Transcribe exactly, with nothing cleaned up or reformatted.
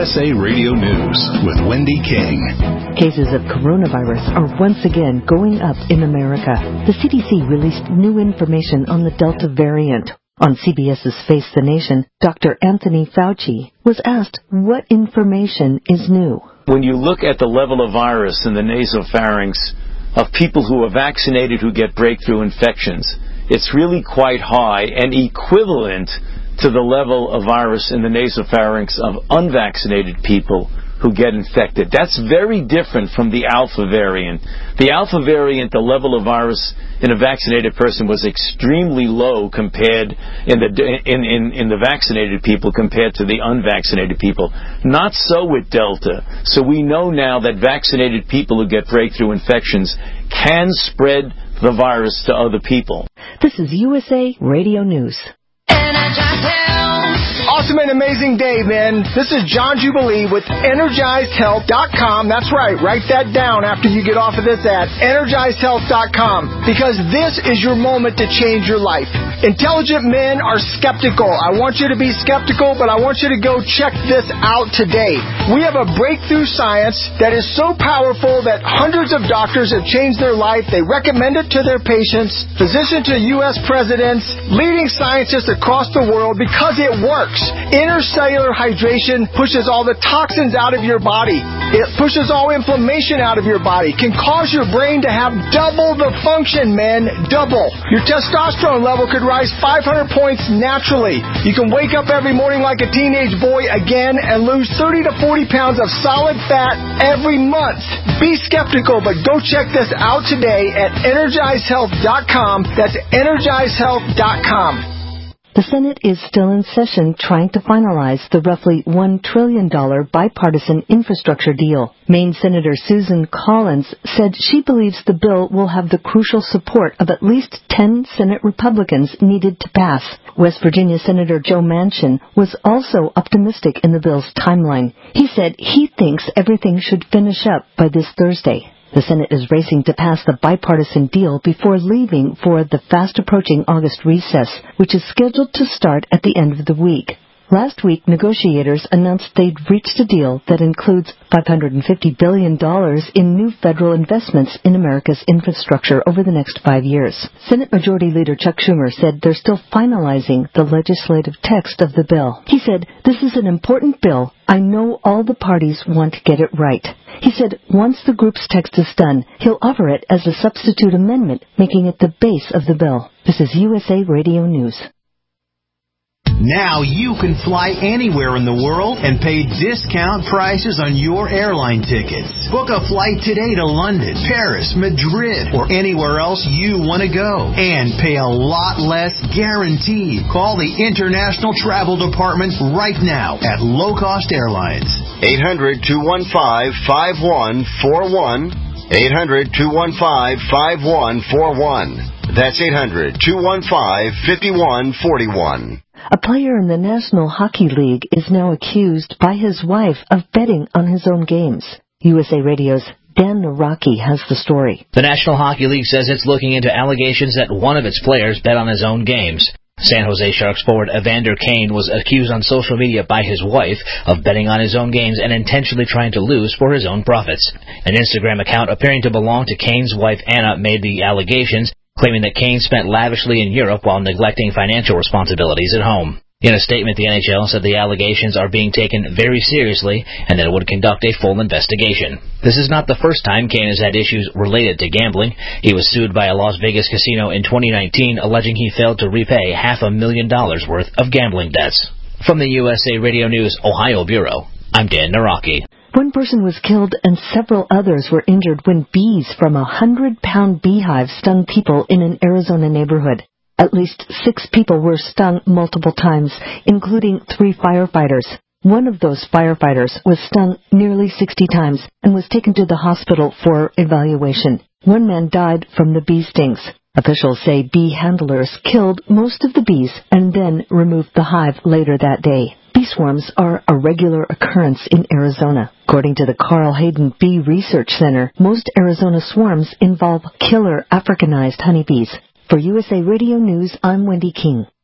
S A Radio News with Wendy King. Cases of coronavirus are once again going up in America. The C D C released new information on the Delta variant. On CBS's Face the Nation, Doctor Anthony Fauci was asked what information is new. When you look at the level of virus in the nasopharynx of people who are vaccinated who get breakthrough infections, it's really quite high and equivalent to the level of virus in the nasopharynx of unvaccinated people who get infected. That's very different from the Alpha variant. The Alpha variant, the level of virus in a vaccinated person was extremely low compared in the in, in, in the vaccinated people compared to the unvaccinated people. Not so with Delta. So we know now that vaccinated people who get breakthrough infections can spread the virus to other people. This is U S A Radio News. Awesome and amazing day, man. This is John Jubilee with Energized Health dot com. That's right. Write that down after you get off of this ad. Energized Health dot com. Because this is your moment to change your life. Intelligent men are skeptical. I want you to be skeptical, but I want you to go check this out today. We have a breakthrough science that is so powerful that hundreds of doctors have changed their life. They recommend it to their patients, physicians to U S presidents, leading scientists across the world because it works. Intercellular hydration pushes all the toxins out of your body. It pushes all inflammation out of your body. Can cause your brain to have double the function, man. Double. Your testosterone level could rise five hundred points naturally. You can wake up every morning like a teenage boy again and lose thirty to forty pounds of solid fat every month. Be skeptical, but go check this out today at Energized Health dot com. That's Energized Health dot com. The Senate is still in session trying to finalize the roughly one trillion dollars bipartisan infrastructure deal. Maine Senator Susan Collins said she believes the bill will have the crucial support of at least ten Senate Republicans needed to pass. West Virginia Senator Joe Manchin was also optimistic in the bill's timeline. He said he thinks everything should finish up by this Thursday. The Senate is racing to pass the bipartisan deal before leaving for the fast-approaching August recess, which is scheduled to start at the end of the week. Last week, negotiators announced they'd reached a deal that includes five hundred fifty billion dollars in new federal investments in America's infrastructure over the next five years. Senate Majority Leader Chuck Schumer said they're still finalizing the legislative text of the bill. He said, "This is an important bill. I know all the parties want to get it right." He said once the group's text is done, he'll offer it as a substitute amendment, making it the base of the bill. This is U S A Radio News. Now you can fly anywhere in the world and pay discount prices on your airline tickets. Book a flight today to London, Paris, Madrid, or anywhere else you want to go. And pay a lot less guaranteed. Call the International Travel Department right now at Low Cost Airlines. eight hundred, two one five, five one four one. eight hundred, two one five, five one four one. That's eight hundred, two one five, five one four one. A player in the National Hockey League is now accused by his wife of betting on his own games. U S A Radio's Dan Naraki has the story. The National Hockey League says it's looking into allegations that one of its players bet on his own games. San Jose Sharks forward Evander Kane was accused on social media by his wife of betting on his own games and intentionally trying to lose for his own profits. An Instagram account appearing to belong to Kane's wife Anna made the allegations, claiming that Kane spent lavishly in Europe while neglecting financial responsibilities at home. In a statement, the N H L said the allegations are being taken very seriously and that it would conduct a full investigation. This is not the first time Kane has had issues related to gambling. He was sued by a Las Vegas casino in twenty nineteen, alleging he failed to repay half a million dollars worth of gambling debts. From the U S A Radio News Ohio Bureau, I'm Dan Naraki. One person was killed and several others were injured when bees from a hundred-pound beehive stung people in an Arizona neighborhood. At least six people were stung multiple times, including three firefighters. One of those firefighters was stung nearly sixty times and was taken to the hospital for evaluation. One man died from the bee stings. Officials say bee handlers killed most of the bees and then removed the hive later that day. Bee swarms are a regular occurrence in Arizona. According to the Carl Hayden Bee Research Center, most Arizona swarms involve killer Africanized honeybees. For U S A Radio News, I'm Wendy King.